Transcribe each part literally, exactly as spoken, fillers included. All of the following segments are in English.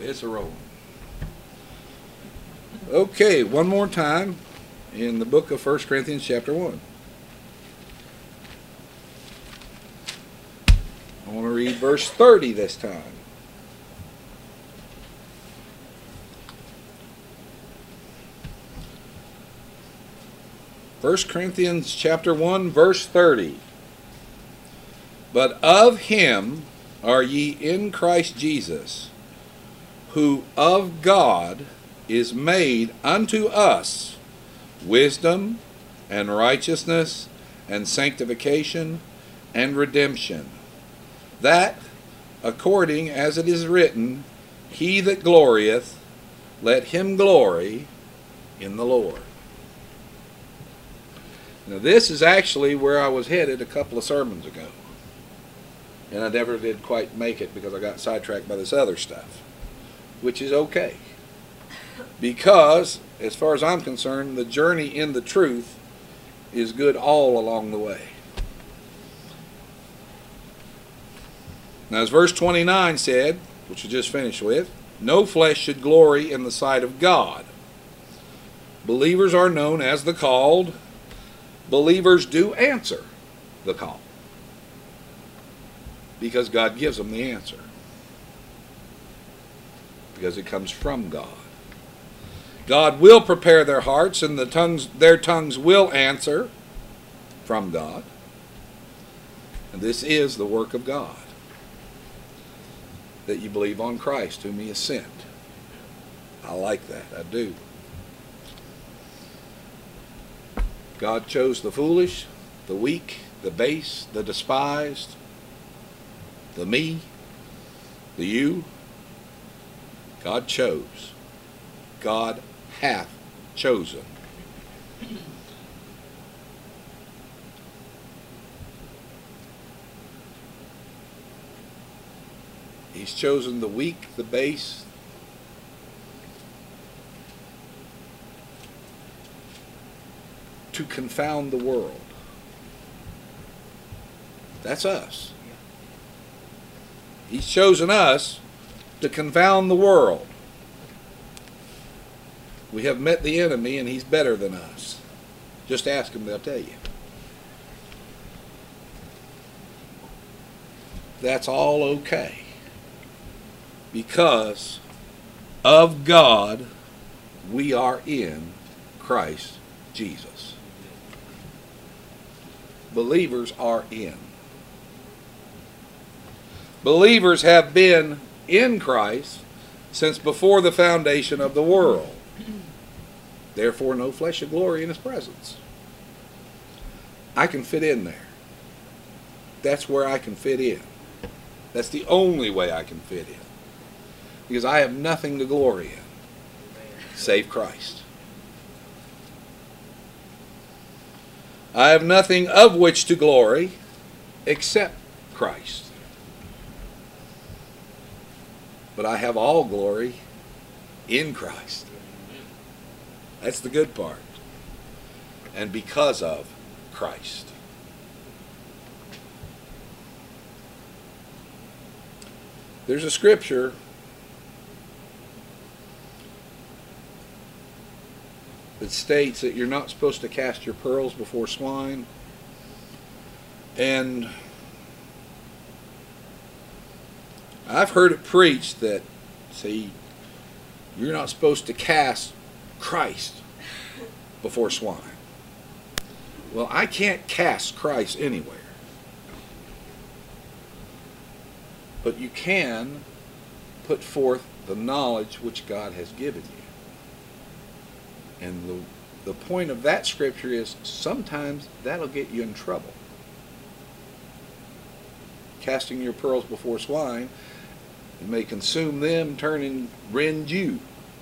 It's a rolling. Okay, one more time in the book of First Corinthians chapter one. I want to read verse thirty this time. First Corinthians chapter one, verse thirty. But of him are ye in Christ Jesus, who of God is made unto us wisdom and righteousness and sanctification and redemption, that, according as it is written, he that glorieth, let him glory in the Lord. Now this is actually where I was headed a couple of sermons ago. And I never did quite make it because I got sidetracked by this other stuff, which is okay. Because, as far as I'm concerned, the journey in the truth is good all along the way. Now, as verse twenty-nine said, which we just finished with, no flesh should glory in the sight of God. Believers are known as the called. Believers do answer the call, because God gives them the answer. Because it comes from God. God will prepare their hearts, and the tongues, their tongues will answer from God. And this is the work of God, that you believe on Christ whom he has sent. I like that. I do. God chose the foolish, the weak, the base, the despised, the me, the you. God chose. God hath chosen. He's chosen the weak, the base, to confound the world. That's us. He's chosen us to confound the world. We have met the enemy, and he's better than us. Just ask him, they'll tell you. That's all okay. Because of God, we are in Christ Jesus. Believers are in. Believers have been in Christ since before the foundation of the world. Therefore, no flesh should glory in his presence. I can fit in there. That's where I can fit in. That's the only way I can fit in. Because I have nothing to glory in save Christ. I have nothing of which to glory except Christ. But I have all glory in Christ. That's the good part. And because of Christ. There's a scripture that states that you're not supposed to cast your pearls before swine. And I've heard it preached that, see, you're not supposed to cast Christ before swine. Well, I can't cast Christ anywhere. But you can put forth the knowledge which God has given you. And the, the point of that scripture is sometimes that'll get you in trouble. Casting your pearls before swine, it may consume them, turn and rend you.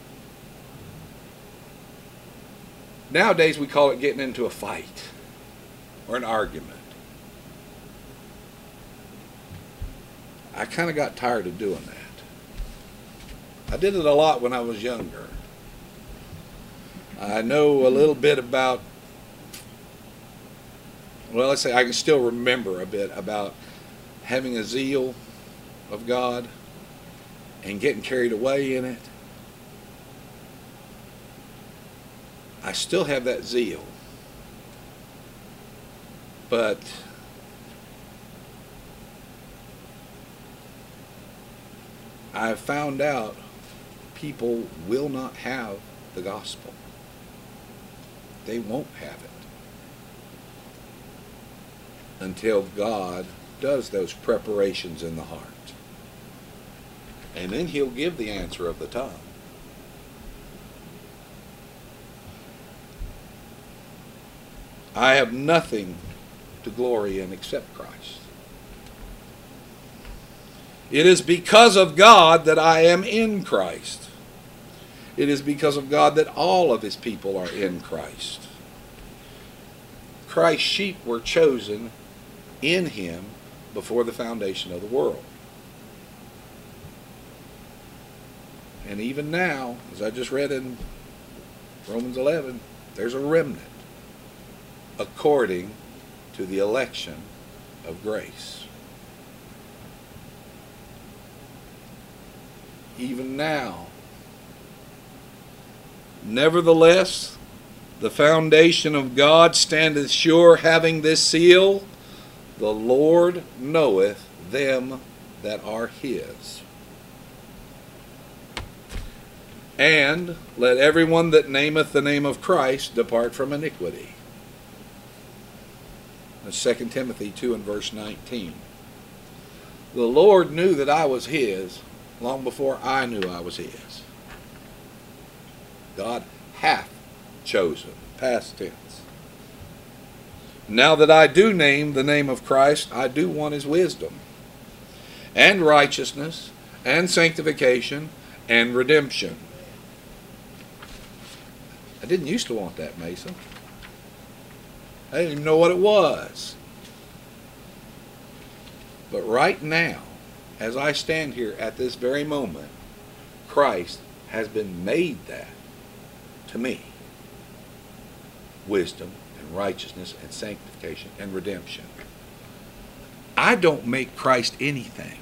Nowadays we call it getting into a fight or an argument. I kind of got tired of doing that. I did it a lot when I was younger. I know a little bit about, well, let's say I can still remember a bit about having a zeal of God and getting carried away in it. I still have that zeal. But I've found out people will not have the gospel. They won't have it until God does those preparations in the heart. And then He'll give the answer of the tongue. I have nothing to glory in except Christ. It is because of God that I am in Christ. It is because of God that all of His people are in Christ. Christ's sheep were chosen in Him before the foundation of the world. And even now, as I just read in Romans eleven, there's a remnant according to the election of grace. Even now, nevertheless, the foundation of God standeth sure, having this seal, the Lord knoweth them that are His. And let everyone that nameth the name of Christ depart from iniquity. That's Second Timothy two and verse nineteen. The Lord knew that I was His long before I knew I was His. God hath chosen, past tense. Now that I do name the name of Christ, I do want His wisdom and righteousness and sanctification and redemption. I didn't used to want that, Mason. I didn't even know what it was. But right now, as I stand here at this very moment, Christ has been made that to me. Wisdom and righteousness and sanctification and redemption. I don't make Christ anything.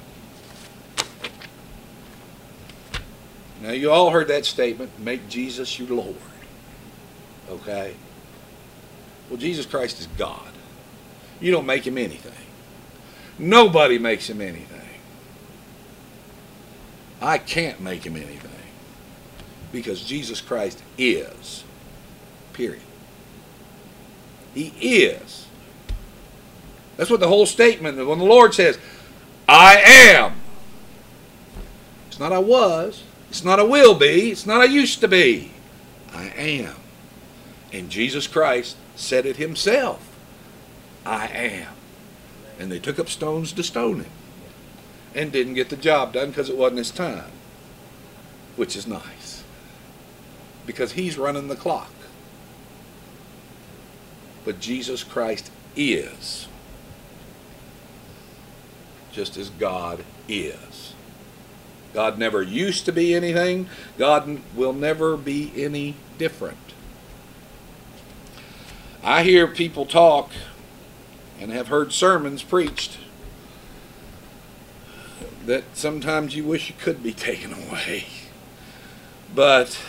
Now you all heard that statement, make Jesus your Lord. Okay? Well, Jesus Christ is God. You don't make Him anything. Nobody makes Him anything. I can't make Him anything. Because Jesus Christ is. Period. He is. That's what the whole statement, when the Lord says, I am. It's not I was. It's not I will be. It's not I used to be. I am. And Jesus Christ said it Himself. I am. And they took up stones to stone Him. And didn't get the job done because it wasn't His time. Which is nice. Because He's running the clock. But Jesus Christ is. Just as God is. God never used to be anything. God will never be any different. I hear people talk and have heard sermons preached that sometimes you wish you could be taken away. But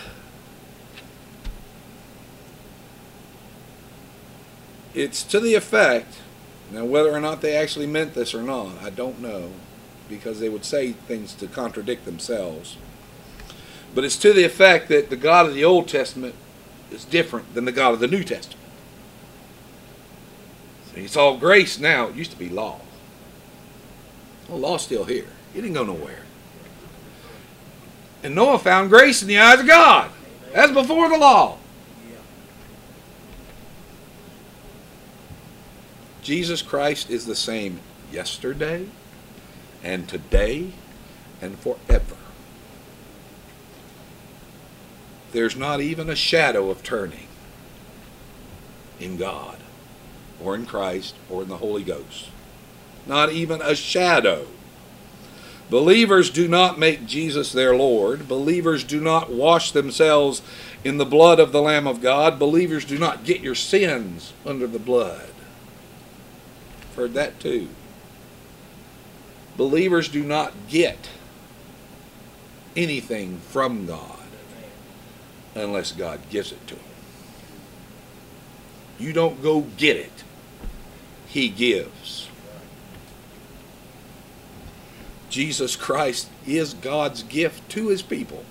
it's to the effect, now whether or not they actually meant this or not, I don't know, because they would say things to contradict themselves. But it's to the effect that the God of the Old Testament is different than the God of the New Testament. See, it's all grace now. It used to be law. Well, law's still here. It didn't go nowhere. And Noah found grace in the eyes of God. That's before the law. Jesus Christ is the same yesterday and today and forever. There's not even a shadow of turning in God or in Christ or in the Holy Ghost. Not even a shadow. Believers do not make Jesus their Lord. Believers do not wash themselves in the blood of the Lamb of God. Believers do not get your sins under the blood. I've heard that too. Believers do not get anything from God unless God gives it to him. You don't go get it. He gives. Jesus Christ is God's gift to his people.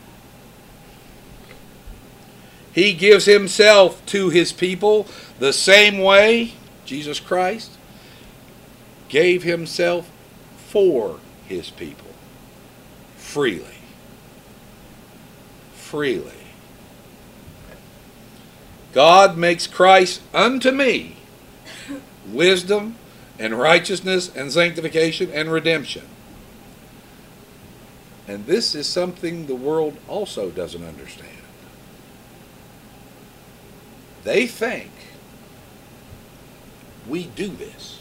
He gives himself to his people the same way Jesus Christ gave himself for his people. Freely. Freely. God makes Christ unto me wisdom and righteousness and sanctification and redemption. And this is something the world also doesn't understand. They think we do this.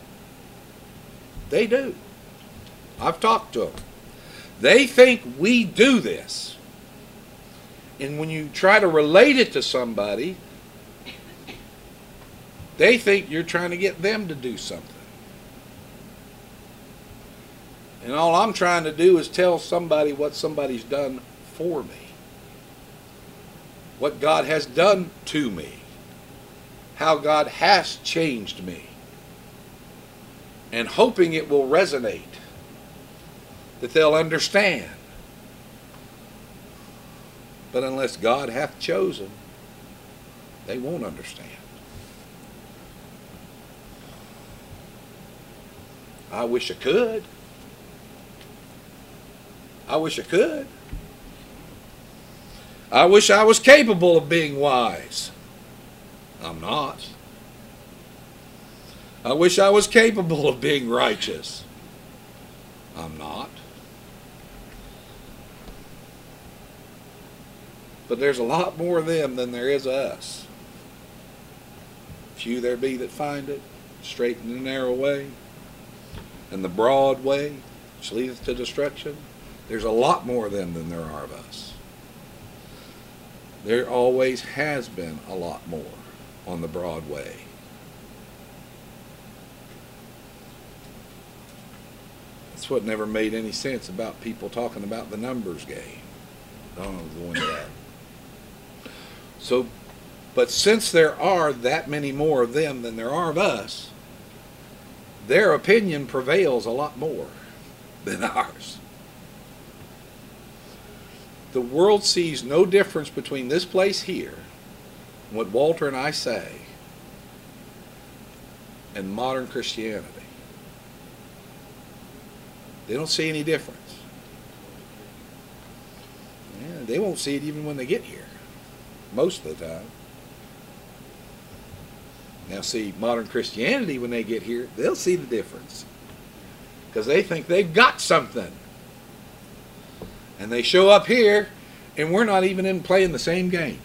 They do. I've talked to them. They think we do this. And when you try to relate it to somebody, they think you're trying to get them to do something. And all I'm trying to do is tell somebody what somebody's done for me. What God has done to me. How God has changed me. And hoping it will resonate. That they'll understand. But unless God hath chosen, they won't understand. I wish I could. I wish I could. I wish I was capable of being wise. I'm not. I wish I was capable of being righteous. I'm not. But there's a lot more of them than there is of us. Few there be that find it, straight and the narrow way, and the broad way, which leadeth to destruction. There's a lot more of them than there are of us. There always has been a lot more on the broad way. That's what never made any sense about people talking about the numbers game. I don't know, go into that. So, but since there are that many more of them than there are of us, their opinion prevails a lot more than ours. The world sees no difference between this place here, and what Walter and I say, and modern Christianity. They don't see any difference. Yeah, they won't see it even when they get here. Most of the time. Now see, modern Christianity, when they get here, they'll see the difference. Because they think they've got something. And they show up here, and we're not even in playing the same game.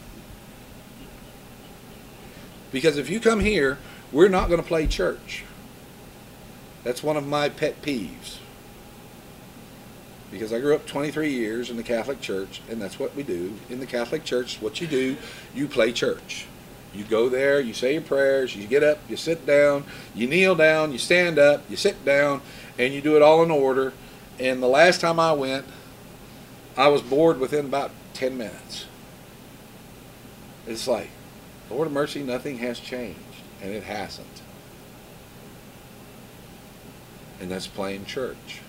Because if you come here, we're not going to play church. That's one of my pet peeves. Because I grew up twenty-three years in the Catholic Church, and that's what we do. In the Catholic Church, what you do, you play church. You go there, you say your prayers, you get up, you sit down, you kneel down, you stand up, you sit down, and you do it all in order. And the last time I went, I was bored within about ten minutes. It's like, Lord of mercy, nothing has changed. And it hasn't. And that's playing church.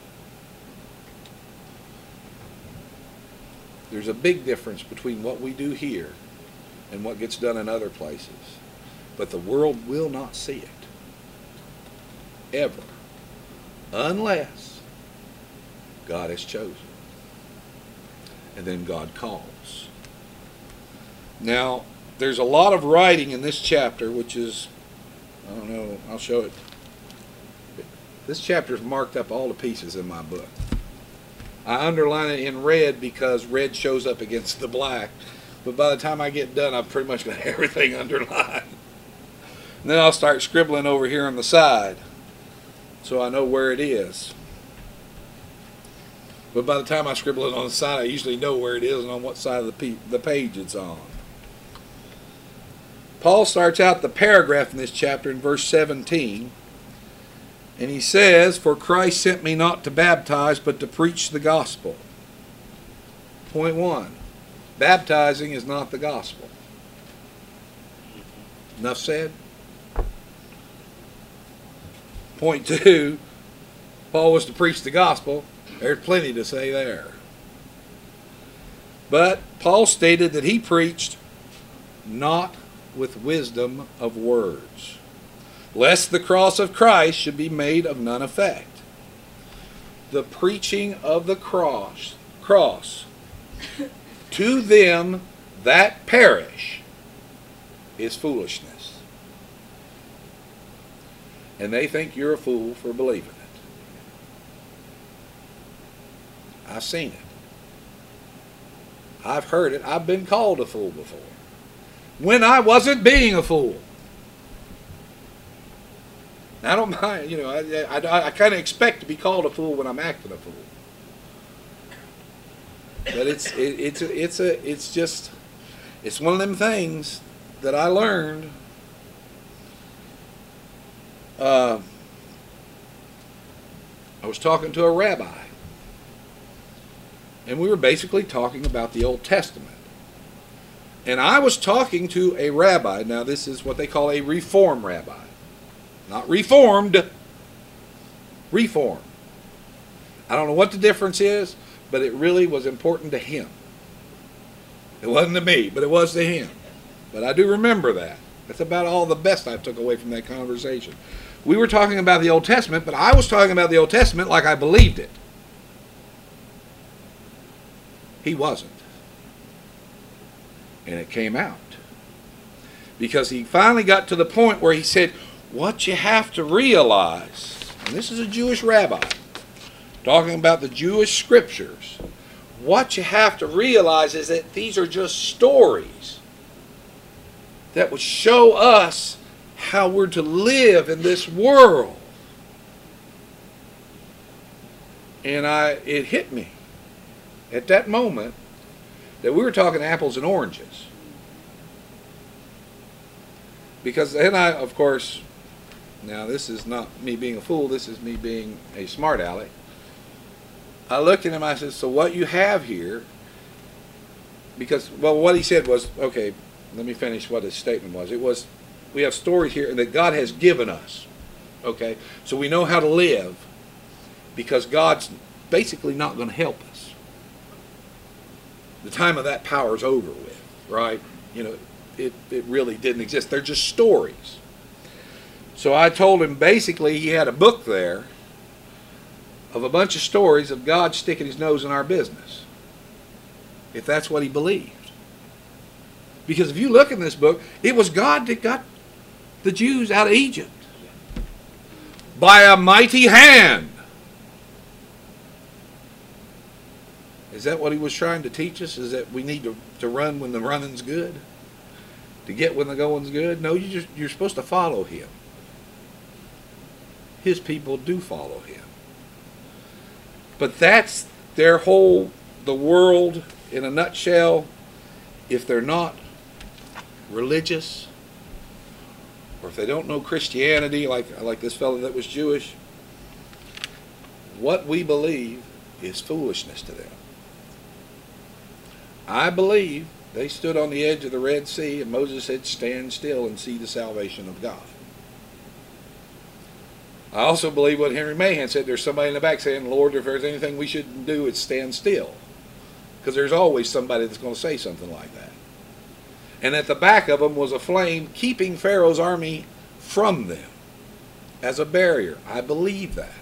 There's a big difference between what we do here and what gets done in other places. But the world will not see it. Ever. Unless God has chosen. And then God calls. Now, there's a lot of writing in this chapter, which is, I don't know, I'll show it. This chapter's marked up all the pieces in my book. I underline it in red because red shows up against the black. But by the time I get done, I've pretty much got everything underlined. And then I'll start scribbling over here on the side so I know where it is. But by the time I scribble it on the side, I usually know where it is and on what side of the, the page it's on. Paul starts out the paragraph in this chapter in verse seventeen. And he says, "For Christ sent me not to baptize, but to preach the gospel." Point one, baptizing is not the gospel. Enough said? Point two, Paul was to preach the gospel. There's plenty to say there. But Paul stated that he preached not with wisdom of words, lest the cross of Christ should be made of none effect. The preaching of the cross, cross to them that perish is foolishness. And they think you're a fool for believing it. I've seen it. I've heard it. I've been called a fool before, when I wasn't being a fool. I don't mind, you know, I, I, I kind of expect to be called a fool when I'm acting a fool. But it's it, it's a, it's a it's just it's one of them things that I learned. Uh, I was talking to a rabbi, and we were basically talking about the Old Testament. And I was talking to a rabbi. Now, this is what they call a reform rabbi. Not reformed, reform. I don't know what the difference is, but it really was important to him. It wasn't to me, but it was to him. But I do remember that. That's about all the best I took away from that conversation. We were talking about the Old Testament, but I was talking about the Old Testament like I believed it. He wasn't. And it came out. Because he finally got to the point where he said, what you have to realize, and this is a Jewish rabbi talking about the Jewish scriptures, what you have to realize is that these are just stories that would show us how we're to live in this world. And I, it hit me at that moment that we were talking apples and oranges. Because then I, of course, now this is not me being a fool, this is me being a smart aleck. I looked at him, I said, so what you have here, because, well, what he said was, okay, let me finish what his statement was. It was, we have stories here that God has given us, okay? So we know how to live because God's basically not going to help us. The time of that power is over with, right? You know, it, it really didn't exist. They're just stories. So I told him basically he had a book there of a bunch of stories of God sticking his nose in our business, if that's what he believed. Because if you look in this book, it was God that got the Jews out of Egypt by a mighty hand. Is that what he was trying to teach us? Is that we need to, to run when the running's good? To get when the going's good? No, you just, you're supposed to follow him. His people do follow him. But that's their whole, the world in a nutshell. If they're not religious, or if they don't know Christianity, like, like this fellow that was Jewish, what we believe is foolishness to them. I believe they stood on the edge of the Red Sea and Moses said, stand still and see the salvation of God. I also believe what Henry Mahan said. There's somebody in the back saying, Lord, if there's anything we shouldn't do, it's stand still. Because there's always somebody that's going to say something like that. And at the back of them was a flame keeping Pharaoh's army from them as a barrier. I believe that.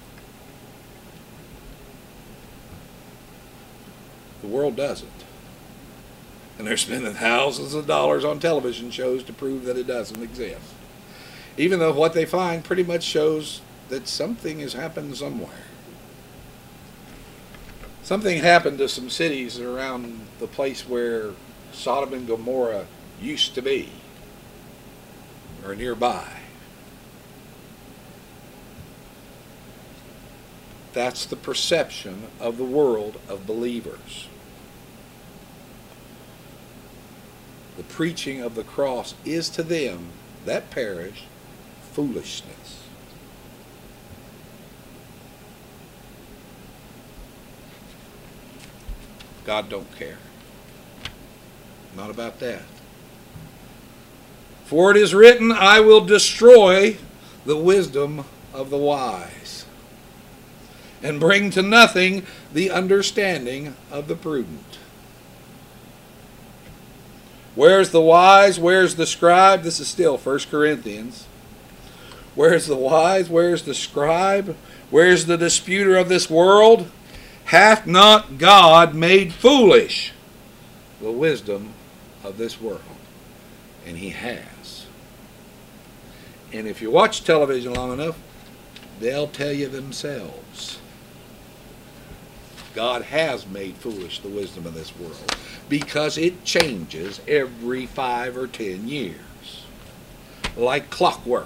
The world doesn't. And they're spending thousands of dollars on television shows to prove that it doesn't exist. Even though what they find pretty much shows that something has happened somewhere. Something happened to some cities around the place where Sodom and Gomorrah used to be, or nearby. That's the perception of the world of believers. The preaching of the cross is to them that perish foolishness. God don't care. Not about that. For it is written, I will destroy the wisdom of the wise, and bring to nothing the understanding of the prudent. Where's the wise? Where's the scribe? This is still First Corinthians. Where's the wise? Where's the scribe? Where's the disputer of this world? Hath not God made foolish the wisdom of this world? And he has. And if you watch television long enough, they'll tell you themselves. God has made foolish the wisdom of this world because it changes every five or ten years. Like clockwork.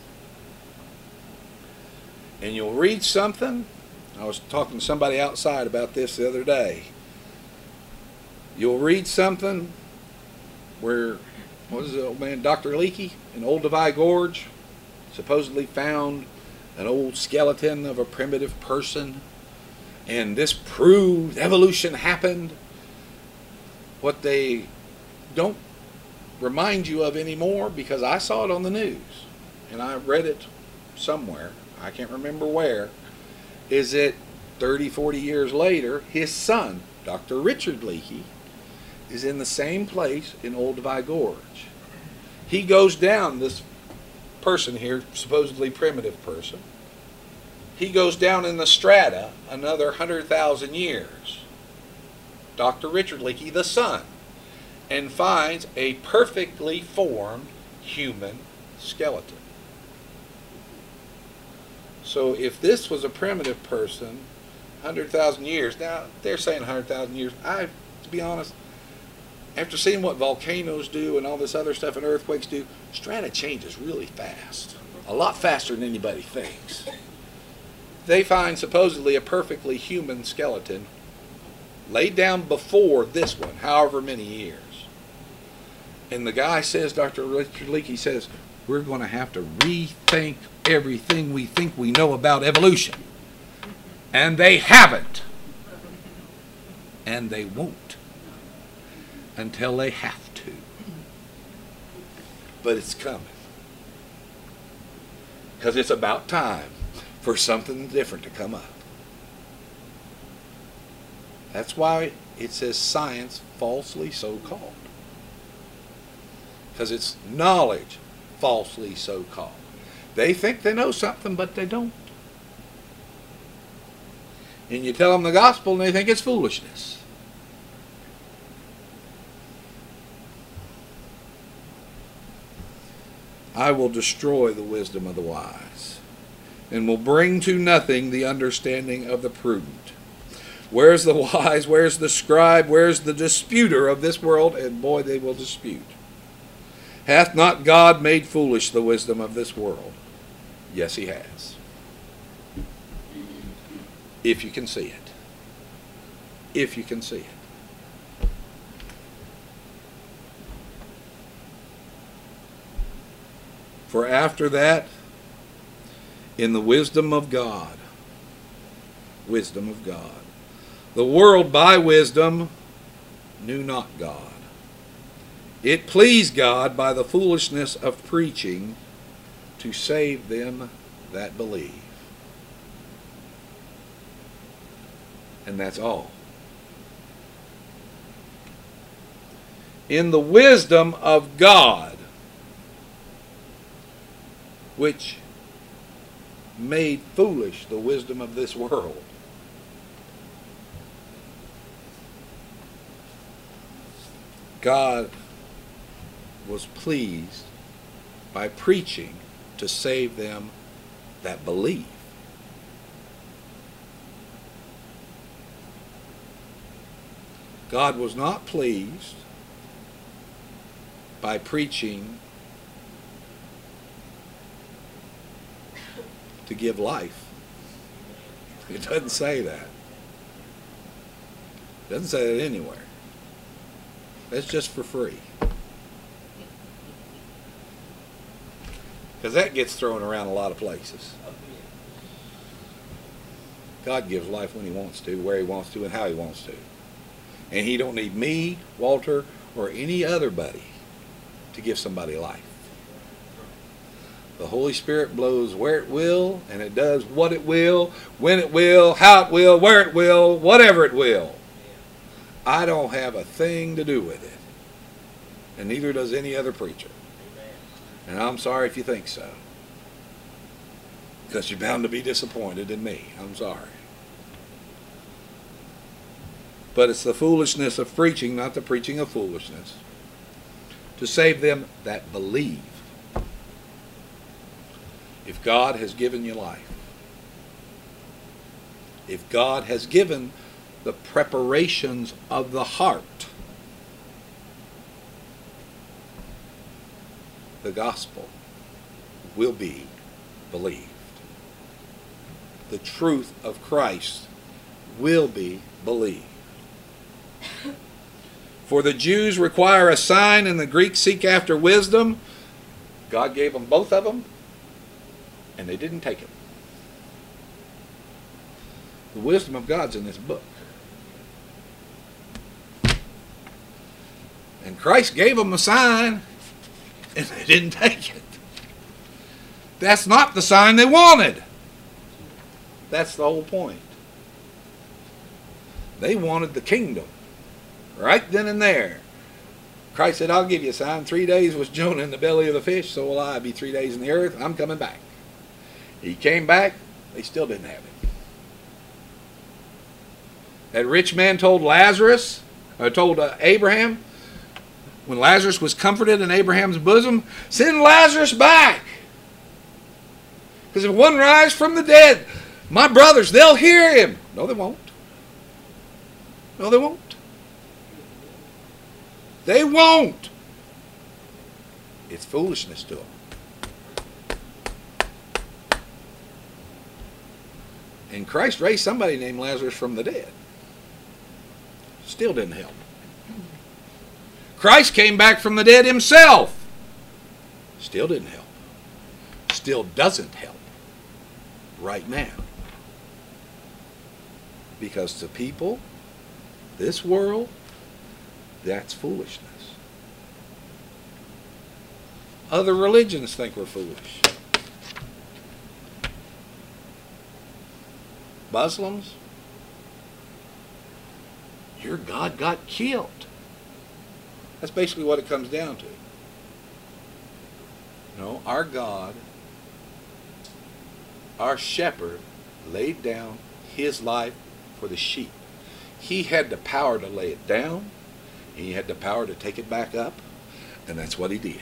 And you'll read something. I was talking to somebody outside about this the other day. You'll read something where, what is it, old man, Doctor Leakey in Old Divide Gorge supposedly found an old skeleton of a primitive person, and this proved evolution happened. What they don't remind you of anymore, because I saw it on the news and I read it somewhere, I can't remember where, is that thirty, forty years later, his son, Doctor Richard Leakey, is in the same place in Old Divide Gorge. He goes down, this person here, supposedly primitive person, he goes down in the strata another one hundred thousand years, Doctor Richard Leakey, the son, and finds a perfectly formed human skeleton. So if this was a primitive person, one hundred thousand years, now they're saying one hundred thousand years, I, to be honest, after seeing what volcanoes do and all this other stuff and earthquakes do, strata changes really fast. A lot faster than anybody thinks. They find supposedly a perfectly human skeleton laid down before this one, however many years. And the guy says, Doctor Richard Leakey says, we're going to have to rethink everything we think we know about evolution. And they haven't. And they won't. Until they have to. But it's coming. Because it's about time for something different to come up. That's why it says science falsely so called. Because it's knowledge falsely so called. They think they know something, but they don't. And you tell them the gospel and they think it's foolishness. I will destroy the wisdom of the wise, and will bring to nothing the understanding of the prudent. Where's the wise? Where's the scribe? Where's the disputer of this world? And boy, they will dispute. Hath not God made foolish the wisdom of this world? Yes, he has. If you can see it. If you can see it. For after that, in the wisdom of God, wisdom of God, the world by wisdom knew not God. It pleased God by the foolishness of preaching to save them that believe. And that's all. In the wisdom of God, which made foolish the wisdom of this world. God was pleased by preaching to save them that believe. God was not pleased by preaching to give life. It doesn't say that. It doesn't say that anywhere. That's just for free. Because that gets thrown around a lot of places. God gives life when he wants to, where he wants to, and how he wants to. And he don't need me, Walter, or any other buddy to give somebody life. The Holy Spirit blows where it will, and it does what it will, when it will, how it will, where it will, whatever it will. I don't have a thing to do with it. And neither does any other preacher. And I'm sorry if you think so. Because you're bound to be disappointed in me. I'm sorry. But it's the foolishness of preaching, not the preaching of foolishness, to save them that believe. If God has given you life, if God has given the preparations of the heart, the gospel will be believed. The truth of Christ will be believed. For the Jews require a sign and the Greeks seek after wisdom. God gave them both of them, and they didn't take it. The wisdom of God's in this book. And Christ gave them a sign, and they didn't take it. That's not the sign they wanted. That's the whole point. They wanted the kingdom. Right then and there. Christ said, I'll give you a sign. Three days was Jonah in the belly of the fish, so will I be three days in the earth. I'm coming back. He came back. They still didn't have it. That rich man told Lazarus, or told uh, Abraham, when Lazarus was comforted in Abraham's bosom, send Lazarus back. Because if one rise from the dead, my brothers, they'll hear him. No, they won't. No, they won't. They won't. It's foolishness to them. And Christ raised somebody named Lazarus from the dead. Still didn't help. Christ came back from the dead himself. Still didn't help. Still doesn't help right now. Because to people, this world, that's foolishness. Other religions think we're foolish. Muslims, your God got killed. That's basically what it comes down to. No, our God, our shepherd, laid down his life for the sheep. He had the power to lay it down. He had the power to take it back up. And that's what he did.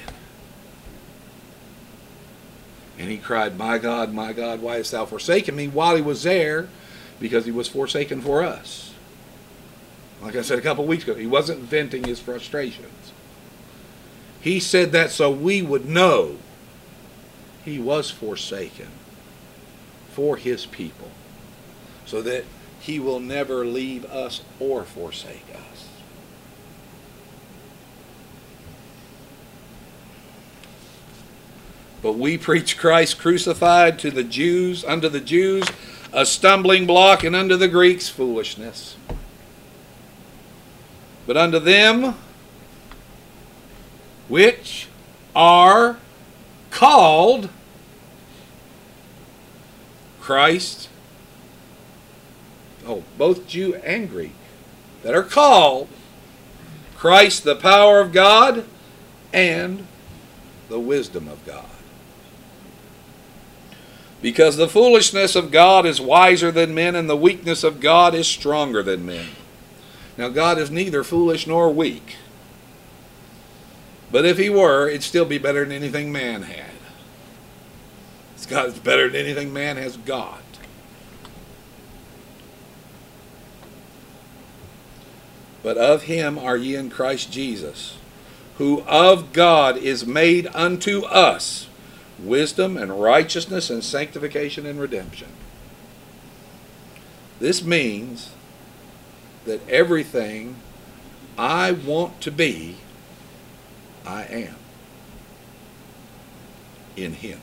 And he cried, my God, my God, why hast thou forsaken me? While he was there, because he was forsaken for us. Like I said a couple of weeks ago, he wasn't venting his frustrations. He said that so we would know he was forsaken for his people, so that he will never leave us or forsake us. But we preach Christ crucified to the Jews, unto the Jews, a stumbling block, and unto the Greeks, foolishness. But unto them which are called, Christ, oh, both Jew and Greek, that are called, Christ, the power of God and the wisdom of God. Because the foolishness of God is wiser than men, and the weakness of God is stronger than men. Now, God is neither foolish nor weak. But if he were, it'd still be better than anything man had. It's God is better than anything man has got. But of him are ye in Christ Jesus, who of God is made unto us wisdom and righteousness and sanctification and redemption. This means that everything I want to be, I am in him.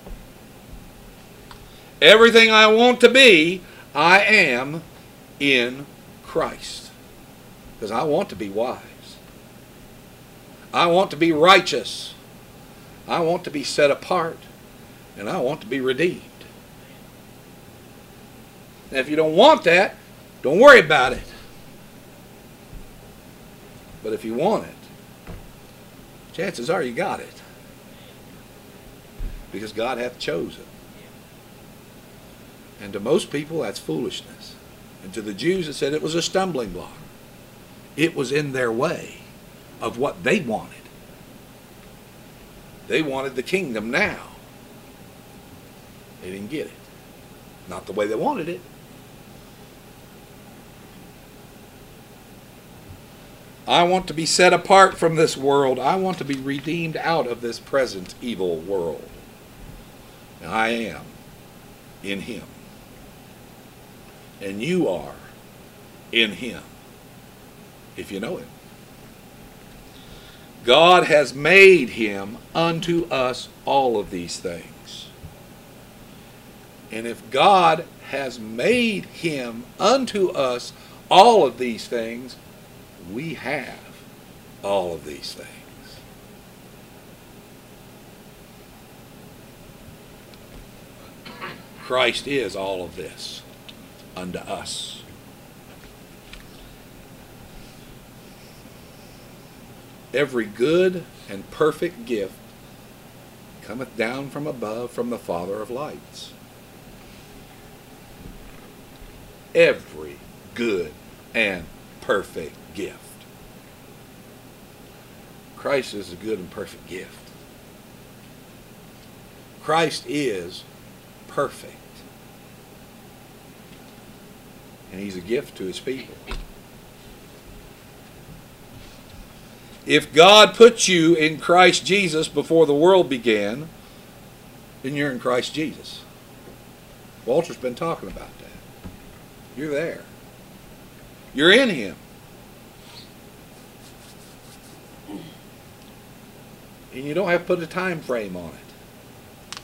Everything I want to be, I am in Christ. Because I want to be wise. I want to be righteous. I want to be set apart. And I want to be redeemed. And if you don't want that, don't worry about it. But if you want it, chances are you got it. Because God hath chosen. And to most people, that's foolishness. And to the Jews, it said it was a stumbling block. It was in their way of what they wanted. They wanted the kingdom now. They didn't get it. Not the way they wanted it. I want to be set apart from this world. I want to be redeemed out of this present evil world. And I am in Him. And you are in Him, if you know Him. God has made Him unto us all of these things. And if God has made Him unto us all of these things, we have all of these things. Christ is all of this unto us. Every good and perfect gift cometh down from above, from the Father of lights. Every good and perfect gift. Christ is a good and perfect gift. Christ is perfect. And He's a gift to His people. If God put you in Christ Jesus before the world began, then you're in Christ Jesus. Walter's been talking about that. You're there. You're in Him. And you don't have to put a time frame on it.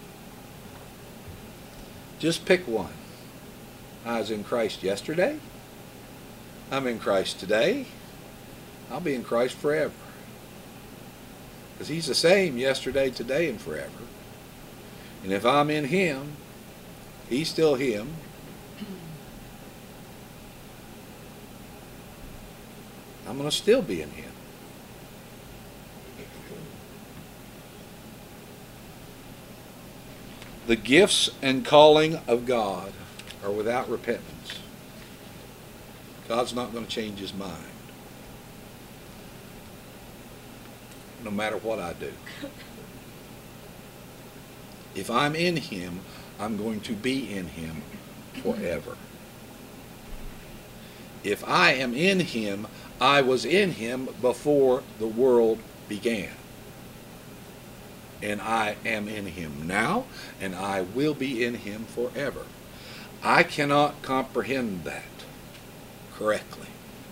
Just pick one. I was in Christ yesterday. I'm in Christ today. I'll be in Christ forever. Because He's the same yesterday, today, and forever. And if I'm in Him, He's still Him. I'm going to still be in Him. The gifts and calling of God are without repentance. God's not going to change His mind. No matter what I do. If I'm in Him, I'm going to be in Him forever. If I am in Him, I was in Him before the world began. And I am in Him now, and I will be in Him forever. I cannot comprehend that correctly.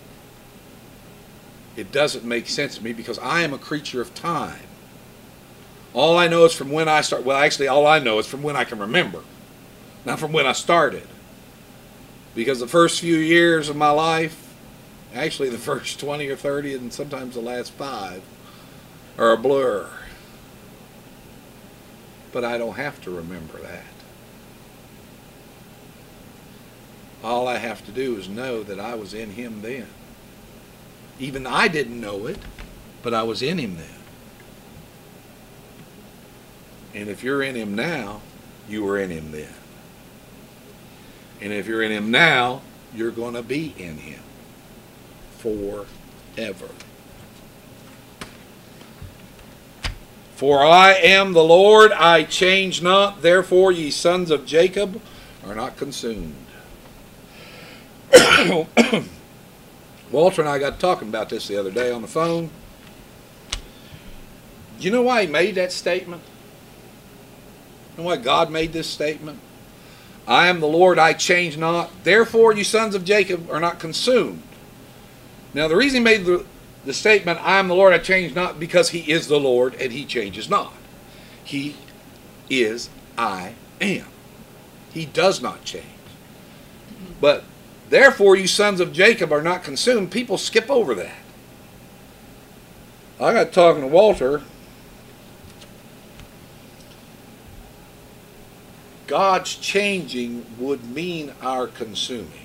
It doesn't make sense to me because I am a creature of time. All I know is from when I start. Well, actually, all I know is from when I can remember, not from when I started. Because the first few years of my life, actually the first twenty or thirty, and sometimes the last five, are a blur. But I don't have to remember that. All I have to do is know that I was in Him then. Even I didn't know it, but I was in Him then. And if you're in Him now, you were in Him then. And if you're in Him now, you're going to be in Him forever. For I am the Lord, I change not, therefore ye sons of Jacob are not consumed. Walter and I got talking about this the other day on the phone. Do you know why He made that statement? You know why God made this statement? I am the Lord, I change not, therefore you sons of Jacob are not consumed. Now the reason He made the The statement, I am the Lord, I change not, because He is the Lord and He changes not. He is I am. He does not change. But Therefore, you sons of Jacob are not consumed. People skip over that. I got talking to Walter. God's changing would mean our consuming.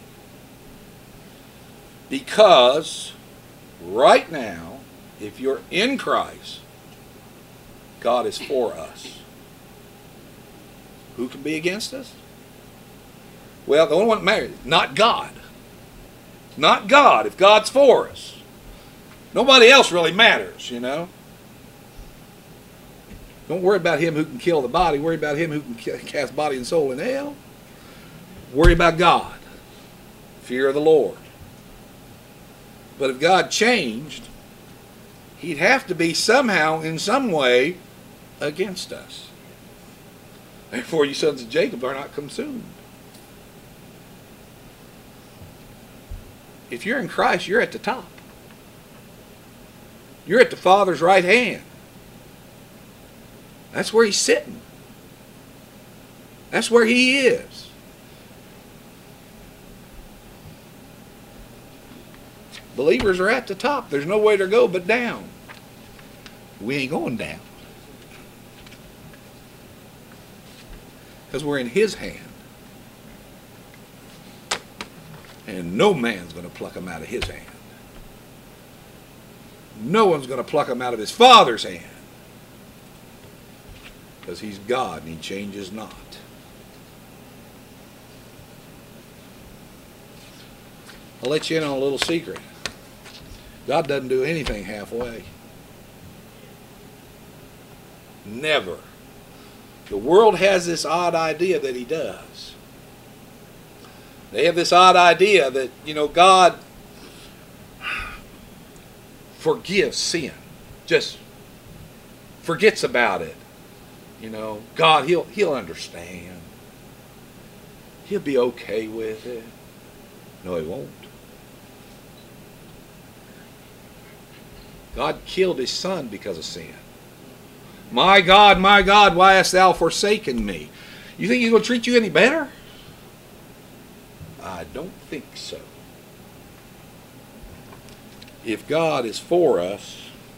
Because right now, if you're in Christ, God is for us. Who can be against us? Well, the only one that matters, not God. Not God, if God's for us. Nobody else really matters, you know. Don't worry about him who can kill the body. Worry about him who can cast body and soul in hell. Worry about God. Fear of the Lord. But if God changed, he'd have to be somehow, in some way, against us. Therefore, you sons of Jacob are not consumed. If you're in Christ, you're at the top. You're at the Father's right hand. That's where he's sitting. That's where he is. Believers are at the top. There's no way to go but down. We ain't going down. Because we're in his hand. And no man's going to pluck them out of his hand. No one's going to pluck them out of his Father's hand. Because he's God and he changes not. I'll let you in on a little secret. God doesn't do anything halfway. Never. The world has this odd idea that he does. They have this odd idea that, you know, God forgives sin. Just forgets about it. You know, God, he'll, he'll understand. He'll be okay with it. No, he won't. God killed his son because of sin. My God, my God, why hast thou forsaken me? You think he's going to treat you any better? I don't think so. If God is for us,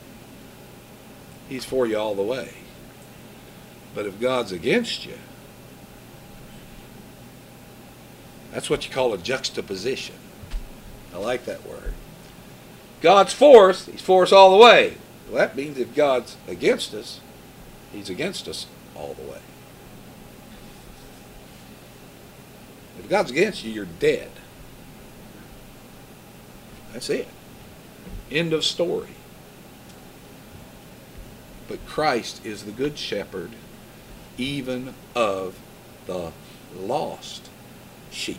he's for you all the way. But if God's against you, that's what you call a juxtaposition. I like that word. God's for us, he's for us all the way. Well, that means if God's against us, he's against us all the way. If God's against you, you're dead. That's it. End of story. But Christ is the good shepherd, even of the lost sheep.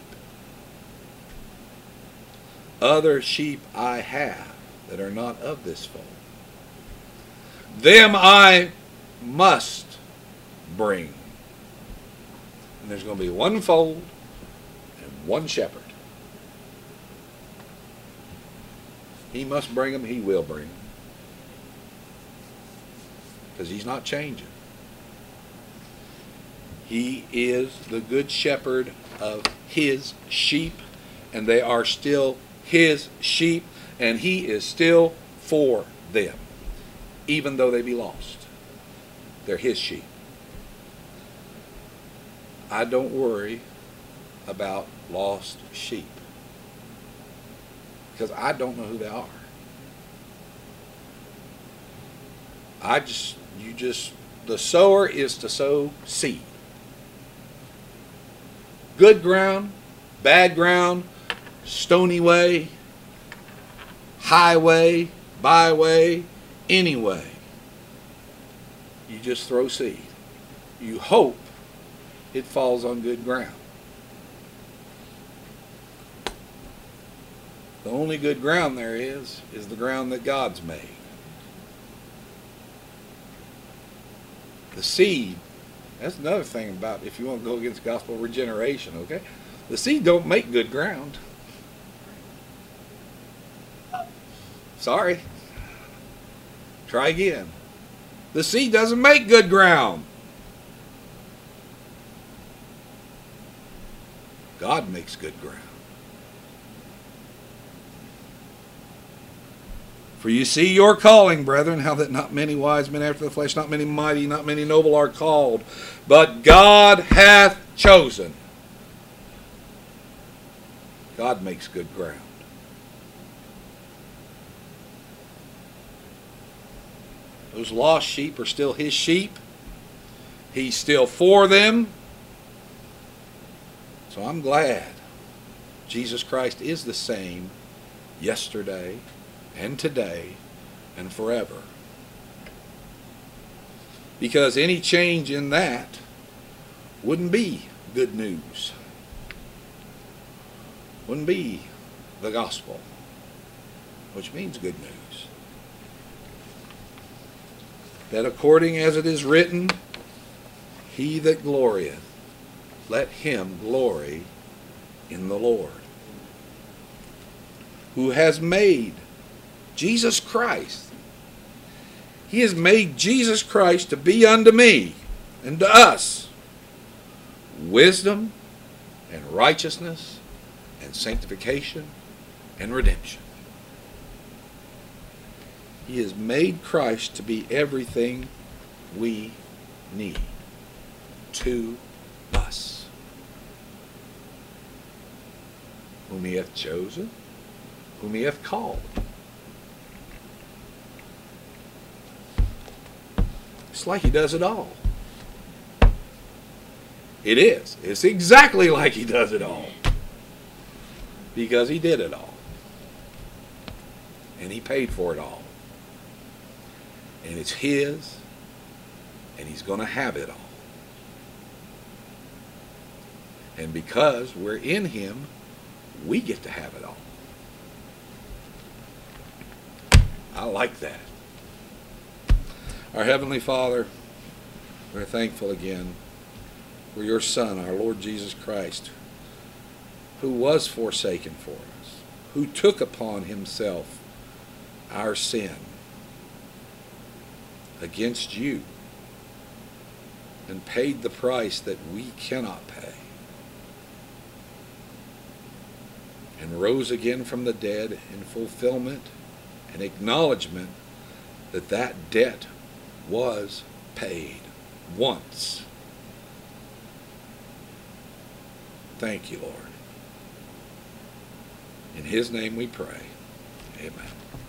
Other sheep I have that are not of this fold. Them I must bring. And there's going to be one fold and one shepherd. He must bring them, he will bring them. Because he's not changing. He is the good shepherd of his sheep, and they are still his sheep, and he is still for them, even though they be lost. They're his sheep. I don't worry about lost sheep, because I don't know who they are. I just, you just, the sower is to sow seed. Good ground, bad ground, stony way, highway, byway, anyway. You just throw seed. You hope it falls on good ground. The only good ground there is, is the ground that God's made. The seed, that's another thing about if you want to go against gospel regeneration, okay? The seed don't make good ground. Sorry. Try again. The seed doesn't make good ground. God makes good ground. For you see your calling, brethren, how that not many wise men after the flesh, not many mighty, not many noble are called, but God hath chosen. God makes good ground. Those lost sheep are still his sheep. He's still for them. So I'm glad Jesus Christ is the same yesterday and today and forever. Because any change in that wouldn't be good news. Wouldn't be the gospel, which means good news. That according as it is written, he that glorieth, let him glory in the Lord, who has made Jesus Christ. He has made Jesus Christ to be unto me and to us wisdom and righteousness and sanctification and redemption. He has made Christ to be everything we need to us, whom he hath chosen, whom he hath called. It's like he does it all. It is. It's exactly like he does it all. Because he did it all. And he paid for it all. And it's his. And he's going to have it all. And because we're in him, we get to have it all. I like that. Our Heavenly Father, we're thankful again for your Son, our Lord Jesus Christ, who was forsaken for us, who took upon himself our sin against you and paid the price that we cannot pay, and rose again from the dead in fulfillment and acknowledgement that that debt was paid once. Thank you, Lord. In his name we pray. Amen.